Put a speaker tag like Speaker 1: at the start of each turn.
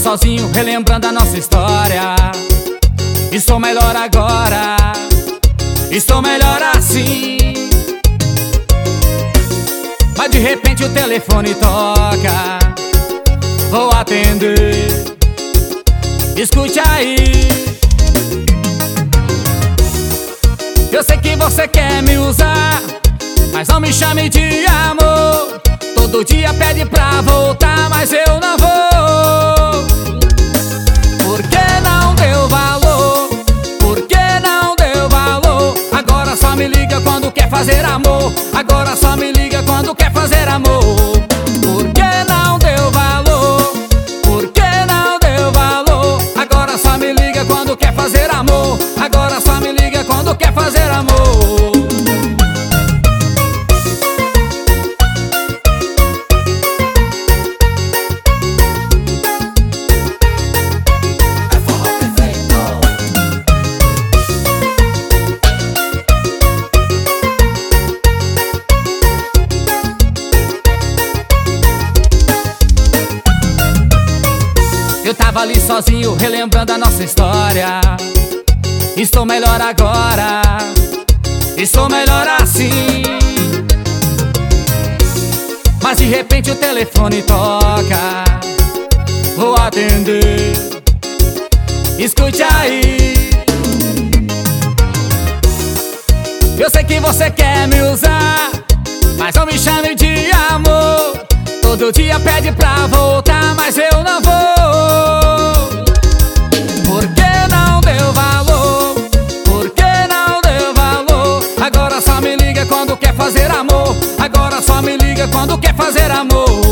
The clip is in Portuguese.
Speaker 1: sozinho relembrando a nossa história. Estou melhor agora, estou melhor assim. Mas de repente o telefone toca, vou atender. Escute aí. Eu sei que você quer me usar, mas não me chame de amor. Todo dia pede pra voltar, mas eu não vou. Por que não deu valor? Por que não deu valor? Agora só me liga quando quer fazer amor. Agora só me liga quando quer fazer amor. Por que não deu valor? Por que não deu valor? Agora só me liga quando quer fazer amor. Agora só me liga quando quer fazer amor. Eu tava ali sozinho relembrando a nossa história. Estou melhor agora, estou melhor assim. Mas de repente o telefone toca, vou atender. Escute aí. Eu sei que você quer me usar, mas não me chame de amor. Todo dia pede pra voltar, mas eu não vou. Por que não deu valor? Por que não deu valor? Agora só me liga quando quer fazer amor. Agora só me liga quando quer fazer amor.